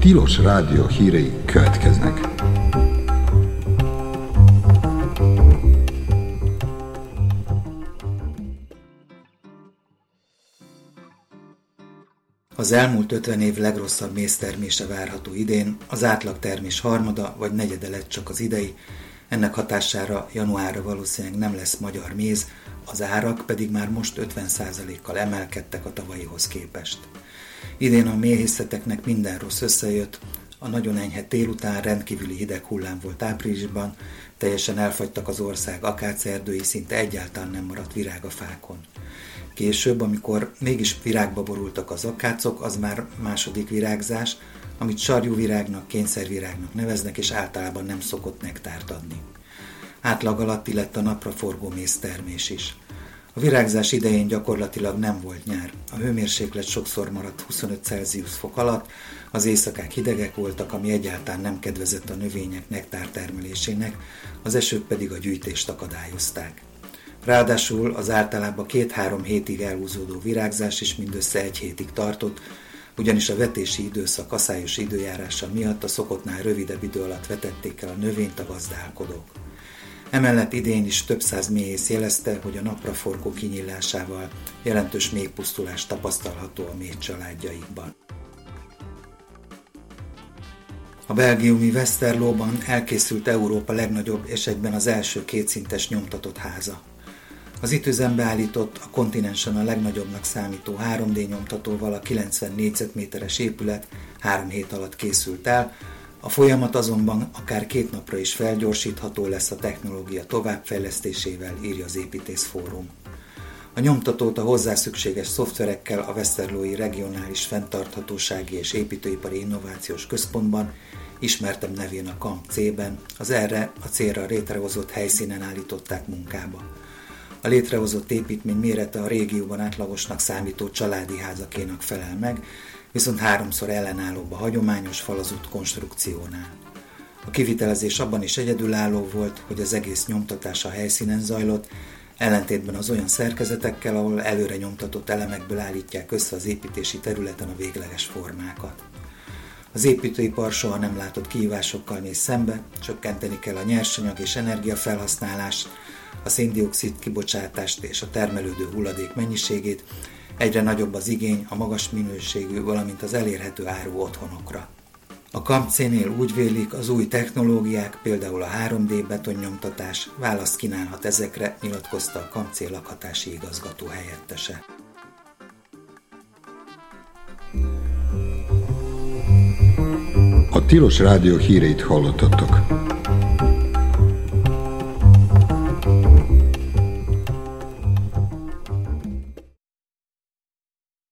Tilos Rádió hírei következnek. Az elmúlt 50 év legrosszabb méztermése várható idén, az átlagtermés harmada vagy negyede lett csak az idei, ennek hatására januárra valószínűleg nem lesz magyar méz, az árak pedig már most 50%-kal emelkedtek a tavalyihoz képest. Idén a méhészeteknek minden rossz összejött, a nagyon enyhe tél után rendkívüli hideg hullám volt áprilisban, teljesen elfagytak az ország akácerdői, szinte egyáltalán nem maradt virág a fákon. Később, amikor mégis virágba borultak az akácok, az már második virágzás, amit sarjúvirágnak, kényszervirágnak neveznek, és általában nem szokott nektárt adni. Átlag alatti lett a napraforgó méztermés is. A virágzás idején gyakorlatilag nem volt nyár. A hőmérséklet sokszor maradt 25 Celsius fok alatt, az éjszakák hidegek voltak, ami egyáltalán nem kedvezett a növények nektártermelésének, az esők pedig a gyűjtést akadályozták. Ráadásul az általában 2-3 hétig elhúzódó virágzás is mindössze 1 hétig tartott, ugyanis a vetési időszak aszályos időjárása miatt a szokottnál rövidebb idő alatt vetették el a növényt a gazdálkodók. Emellett idén is több száz méhész jelezte, hogy a napraforgó kinyílásával jelentős méhpusztulás tapasztalható a méh családjaikban. A belgiumi Westerloban elkészült Európa legnagyobb és egyben az első kétszintes nyomtatott háza. Az itt üzembe állított, a kontinensen a legnagyobbnak számító 3D nyomtatóval a 90 négyzetméteres épület 3 hét alatt készült el, a folyamat azonban akár 2 napra is felgyorsítható lesz a technológia továbbfejlesztésével, írja az Építészfórum. A nyomtatót a hozzá szükséges szoftverekkel a Westerlói Regionális Fenntarthatósági és Építőipari Innovációs Központban, ismertebb nevén a Kamp C-ben, az erre a célra létrehozott helyszínen állították munkába. A létrehozott építmény mérete a régióban átlagosnak számító családi házakénak felel meg, viszont 3-szor ellenállóbb a hagyományos falazút konstrukciónál. A kivitelezés abban is egyedülálló volt, hogy az egész nyomtatás a helyszínen zajlott, ellentétben az olyan szerkezetekkel, ahol előre nyomtatott elemekből állítják össze az építési területen a végleges formákat. Az építőipar soha nem látott kihívásokkal néz szembe, csökkenteni kell a nyersanyag és energiafelhasználást, a szén-dioxid kibocsátást és a termelődő hulladék mennyiségét, egyre nagyobb az igény a magas minőségű, valamint az elérhető áru otthonokra. A Kamp C-nél úgy vélik, az új technológiák, például a 3D betonnyomtatás választ kínálhat ezekre, nyilatkozta a Kamp C lakhatási igazgató helyettese. A Tilos Rádió híreit hallottatok.